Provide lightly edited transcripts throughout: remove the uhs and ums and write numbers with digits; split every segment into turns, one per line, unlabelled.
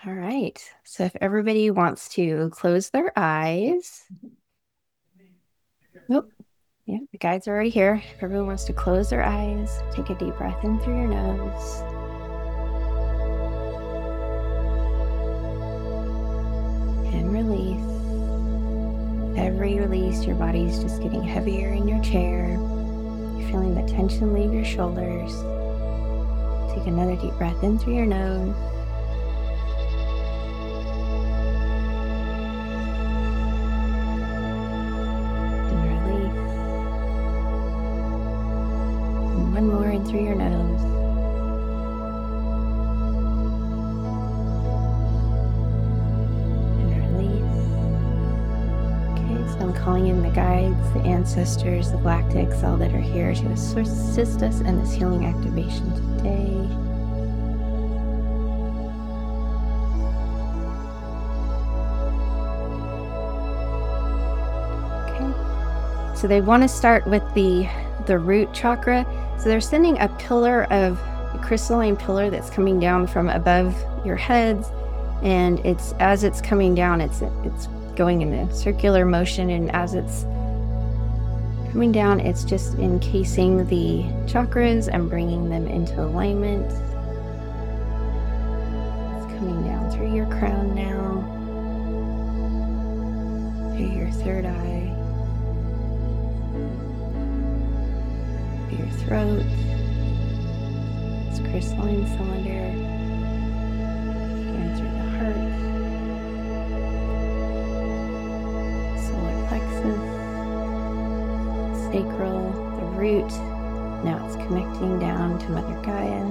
All right. So if everybody wants to close their eyes. Oh, yeah, the guides are already here. If everyone wants to close their eyes, take a deep breath in through your nose. And release. Every release, your body's just getting heavier in your chair. You're feeling the tension leave your shoulders. Take another deep breath in through your nose. One more in through your nose. And release. Okay, so I'm calling in the guides, the ancestors, the galactics, all that are here to assist us in this healing activation today. Okay, so they want to start with the root chakra. So they're sending a pillar of a crystalline pillar that's coming down from above your heads, and as it's coming down, it's going in a circular motion, and as it's coming down, it's just encasing the chakras and bringing them into alignment. It's coming down through your crown now, through your third eye, your throat, this crystalline cylinder, and through the heart, solar plexus, sacral, the root. Now it's connecting down to Mother Gaia.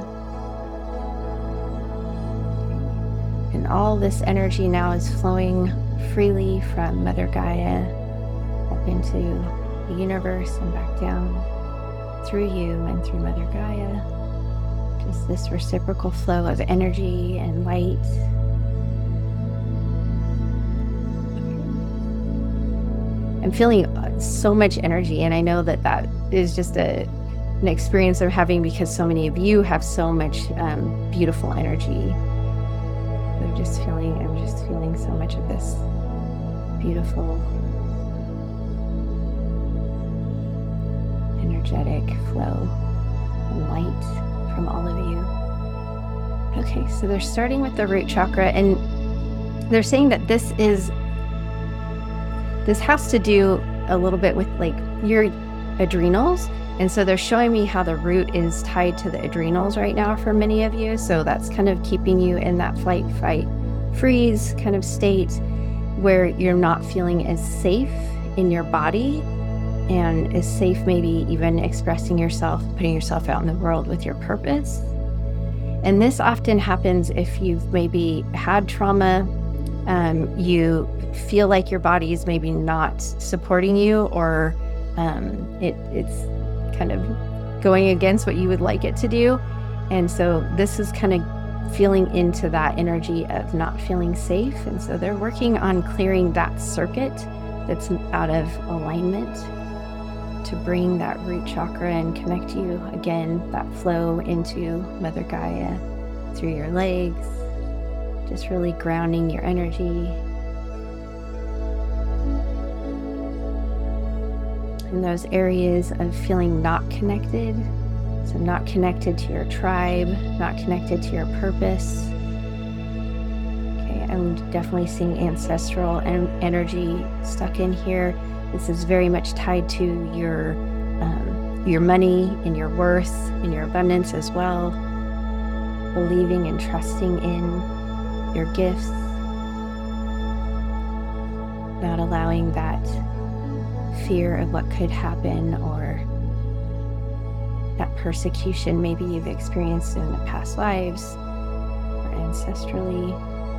And all this energy now is flowing freely from Mother Gaia up into the universe and back down through you and through Mother Gaia. Just this reciprocal flow of energy and light. I'm feeling so much energy, and I know that is just an experience I'm having because so many of you have so much beautiful energy. I'm just feeling so much of this beautiful energetic flow and light from all of you. Okay, so they're starting with the root chakra, and they're saying that this has to do a little bit with like your adrenals. And so they're showing me how the root is tied to the adrenals right now for many of you. So that's kind of keeping you in that flight, fight, freeze kind of state where you're not feeling as safe in your body and as safe, maybe even expressing yourself, putting yourself out in the world with your purpose. And this often happens if you've maybe had trauma, you feel like your body is maybe not supporting you, or it's kind of going against what you would like it to do. And so this is kind of feeling into that energy of not feeling safe. And so they're working on clearing that circuit that's out of alignment to bring that root chakra and connect you again, that flow into Mother Gaia through your legs, just really grounding your energy. In those areas of feeling not connected. So not connected to your tribe, not connected to your purpose. Okay, I'm definitely seeing ancestral energy stuck in here. This is very much tied to your money and your worth and your abundance as well. Believing and trusting in your gifts. Not allowing that fear of what could happen or that persecution maybe you've experienced in the past lives or ancestrally.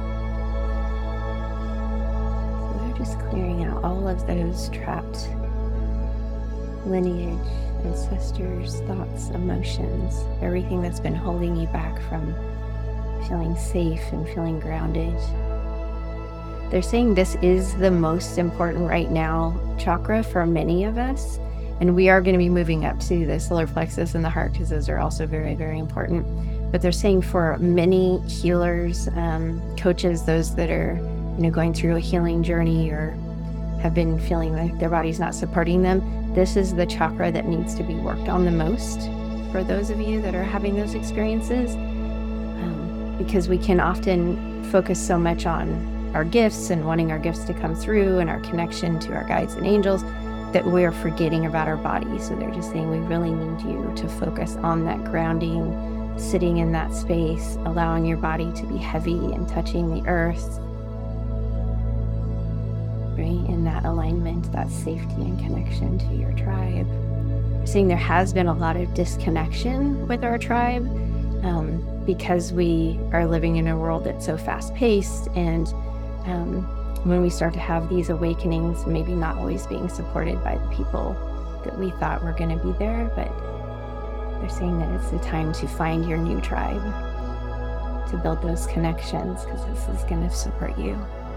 So they're just clearing out all of those trapped lineage, ancestors, thoughts, emotions, everything that's been holding you back from feeling safe and feeling grounded. They're saying this is the most important right now chakra for many of us. And we are going to be moving up to the solar plexus and the heart because those are also very, very important. But they're saying for many healers, coaches, those that are, going through a healing journey or have been feeling like their body's not supporting them, this is the chakra that needs to be worked on the most for those of you that are having those experiences. Because we can often focus so much on our gifts and wanting our gifts to come through and our connection to our guides and angels that we're forgetting about our body. So they're just saying, we really need you to focus on that grounding, sitting in that space, allowing your body to be heavy and touching the earth, right? In that alignment, that safety and connection to your tribe. Seeing there has been a lot of disconnection with our tribe because we are living in a world that's so fast-paced, and when we start to have these awakenings, maybe not always being supported by the people that we thought were going to be there, but they're saying that it's the time to find your new tribe, to build those connections, because this is going to support you.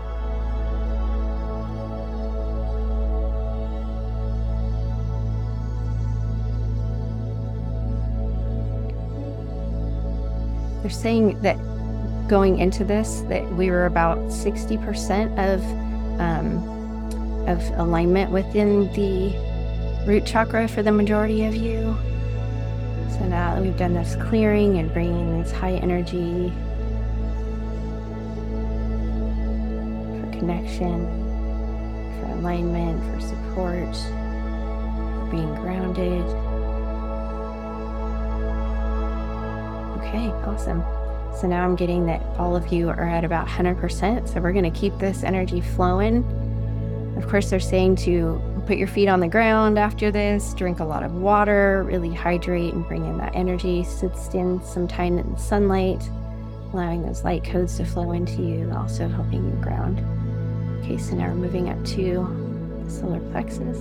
They're saying that going into this, that we were about 60% of alignment within the root chakra for the majority of you. So now that we've done this clearing and bringing this high energy for connection, for alignment, for support, for being grounded. Okay, awesome. So now I'm getting that all of you are at about 100%. So we're going to keep this energy flowing. Of course, they're saying to put your feet on the ground after this, drink a lot of water, really hydrate and bring in that energy. Sit in some time in the sunlight, allowing those light codes to flow into you, also helping you ground. Okay, so now we're moving up to the solar plexus.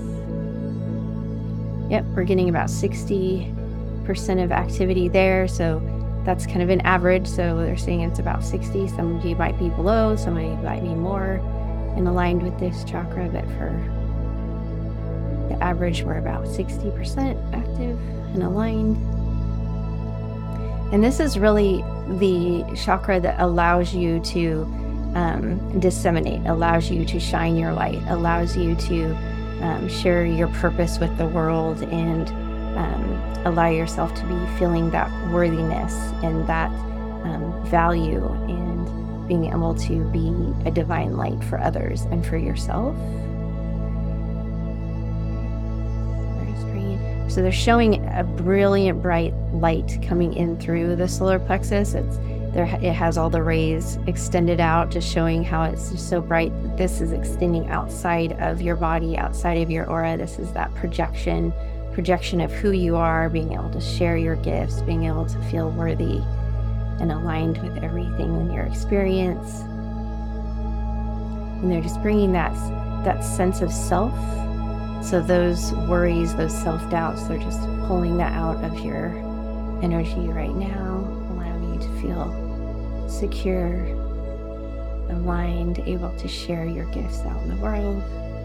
Yep, we're getting about 60% of activity there. So that's kind of an average. So they're saying it's about 60. Some of you might be below, some of you might be more and aligned with this chakra, but for the average, we're about 60% active and aligned. And this is really the chakra that allows you to disseminate, allows you to shine your light, allows you to share your purpose with the world, and allow yourself to be feeling that worthiness and that value, and being able to be a divine light for others and for yourself. So they're showing a brilliant bright light coming in through the solar plexus. It has all the rays extended out, just showing how it's just so bright. This is extending outside of your body, outside of your aura. This is that projection of who you are, being able to share your gifts, being able to feel worthy and aligned with everything in your experience. And they're just bringing that sense of self. So those worries, those self-doubts, they're just pulling that out of your energy right now, allowing you to feel secure, aligned, able to share your gifts out in the world.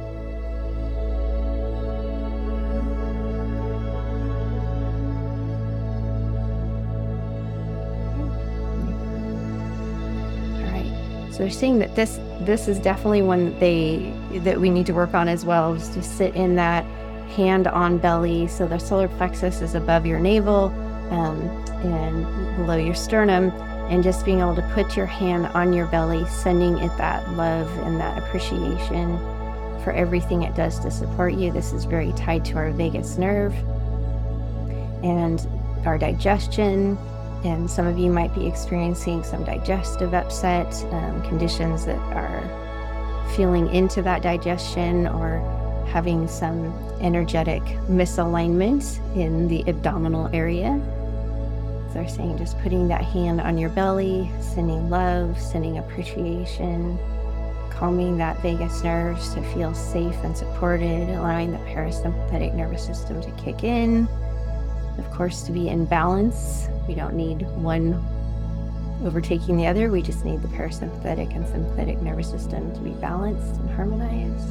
So they're saying that this is definitely one that we need to work on as well, is to sit in that hand on belly. So the solar plexus is above your navel and below your sternum, and just being able to put your hand on your belly, sending it that love and that appreciation for everything it does to support you. This is very tied to our vagus nerve and our digestion. And some of you might be experiencing some digestive upset, conditions that are feeling into that digestion, or having some energetic misalignment in the abdominal area. So they're saying just putting that hand on your belly, sending love, sending appreciation, calming that vagus nerves to feel safe and supported, allowing the parasympathetic nervous system to kick in. Of course, to be in balance. We don't need one overtaking the other. We just need the parasympathetic and sympathetic nervous system to be balanced and harmonized.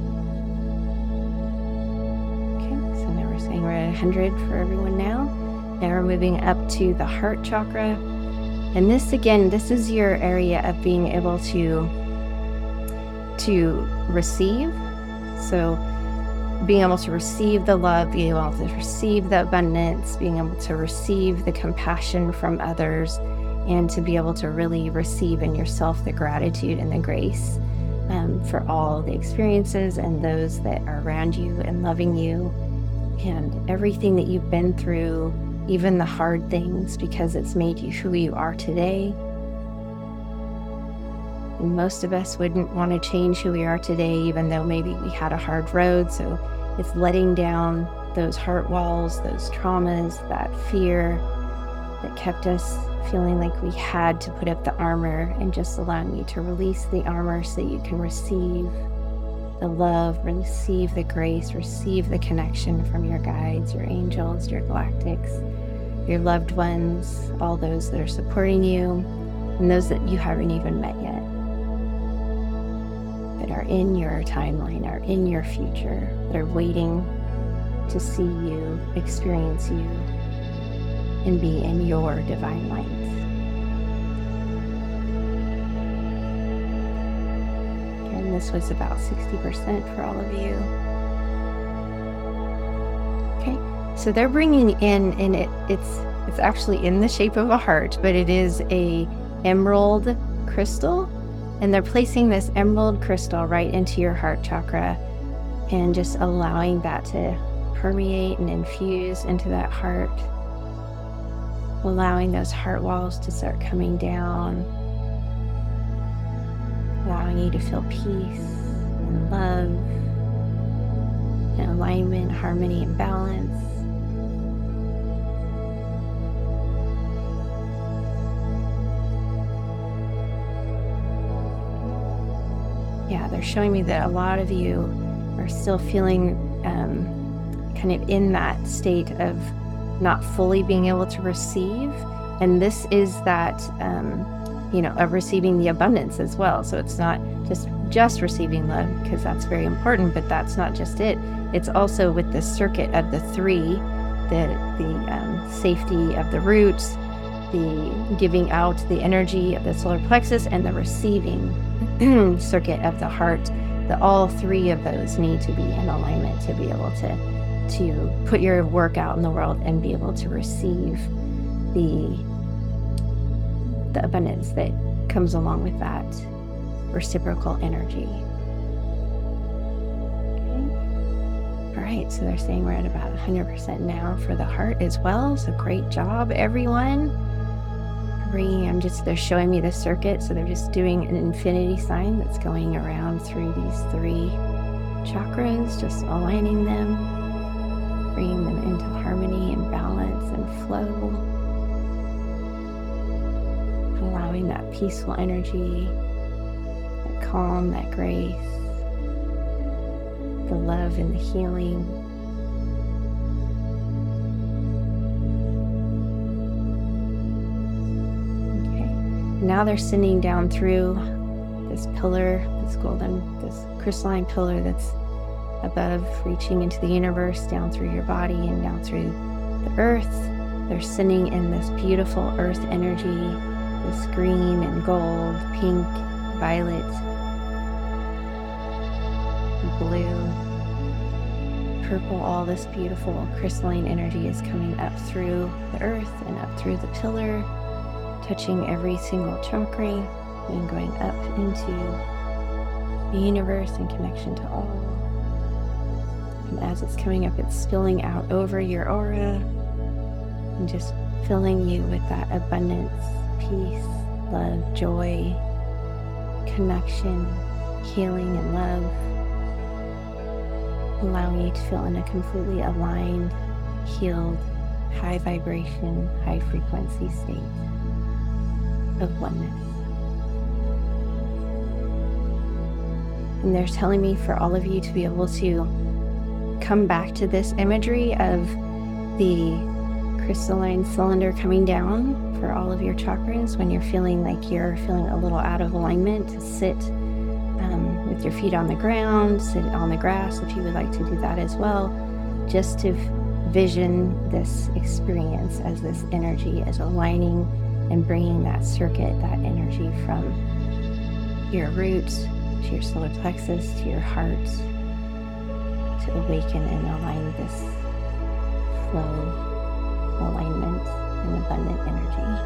Okay, so now we're saying we're at 100 for everyone now. Now we're moving up to the heart chakra. And this is your area of being able to receive. So being able to receive the love, being able to receive the abundance, being able to receive the compassion from others, and to be able to really receive in yourself the gratitude and the grace for all the experiences and those that are around you and loving you and everything that you've been through, even the hard things, because it's made you who you are today. And most of us wouldn't want to change who we are today, even though maybe we had a hard road. So it's letting down those heart walls, those traumas, that fear that kept us feeling like we had to put up the armor, and just allowing you to release the armor so that you can receive the love, receive the grace, receive the connection from your guides, your angels, your galactics, your loved ones, all those that are supporting you, and those that you haven't even met yet, that are in your timeline, are in your future, that are waiting to see you, experience you, and be in your divine light. And this was about 60% for all of you. Okay, so they're bringing in, and it's actually in the shape of a heart, but it is a emerald crystal, and they're placing this emerald crystal right into your heart chakra, and just allowing that to permeate and infuse into that heart, allowing those heart walls to start coming down, allowing you to feel peace and love and alignment, harmony, and balance. Yeah, they're showing me that a lot of you are still feeling kind of in that state of not fully being able to receive. And this is that, of receiving the abundance as well. So it's not just receiving love, because that's very important, but that's not just it. It's also with the circuit of the three, the safety of the roots, the giving out the energy of the solar plexus, and the receiving circuit of the heart. That all three of those need to be in alignment to be able to put your work out in the world and be able to receive the abundance that comes along with that reciprocal energy. Okay. All right, so they're saying we're at about 100% now for the heart as well. So great job, everyone. They're showing me the circuit, so they're just doing an infinity sign that's going around through these three chakras, just aligning them, bringing them into harmony and balance and flow, allowing that peaceful energy, that calm, that grace, the love and the healing. Now they're sending down through this pillar, this crystalline pillar that's above, reaching into the universe, down through your body and down through the earth. They're sending in this beautiful earth energy, this green and gold, pink, violet, blue, purple. All this beautiful crystalline energy is coming up through the earth and up through the pillar, touching every single chakra and going up into the universe in connection to all. And as it's coming up, it's spilling out over your aura and just filling you with that abundance, peace, love, joy, connection, healing, and love, allowing you to feel in a completely aligned, healed, high vibration, high frequency state of oneness. And they're telling me for all of you to be able to come back to this imagery of the crystalline cylinder coming down for all of your chakras when you're feeling like you're feeling a little out of alignment, to sit with your feet on the ground, sit on the grass if you would like to do that as well, just to envision this experience as this energy is aligning and bringing that circuit, that energy from your roots to your solar plexus to your heart to awaken and align this flow, alignment, and abundant energy.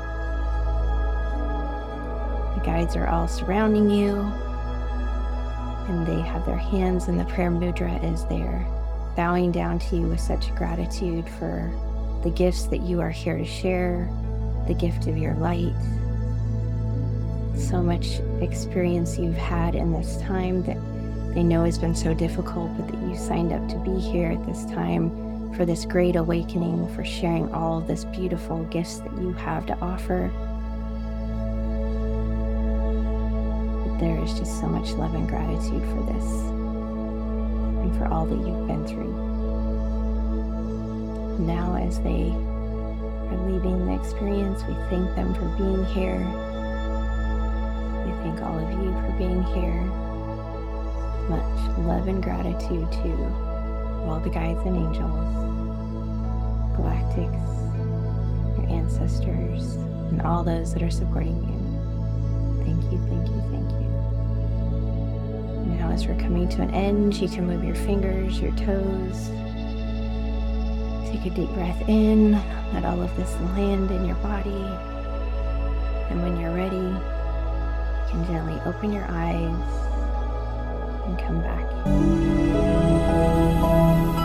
The guides are all surrounding you, and they have their hands in the prayer mudra as they're bowing down to you with such gratitude for the gifts that you are here to share, the gift of your light. So much experience you've had in this time that they know has been so difficult, but that you signed up to be here at this time for this great awakening, for sharing all of this beautiful gifts that you have to offer. But there is just so much love and gratitude for this and for all that you've been through. Now, as they are leaving the experience, we thank them for being here. We thank all of you for being here. Much love and gratitude to all the guides and angels, galactics, your ancestors, and all those that are supporting you. Thank you, thank you, thank you. Now, as we're coming to an end, you can move your fingers, your toes. Take a deep breath in, let all of this land in your body. And when you're ready, you can gently open your eyes and come back.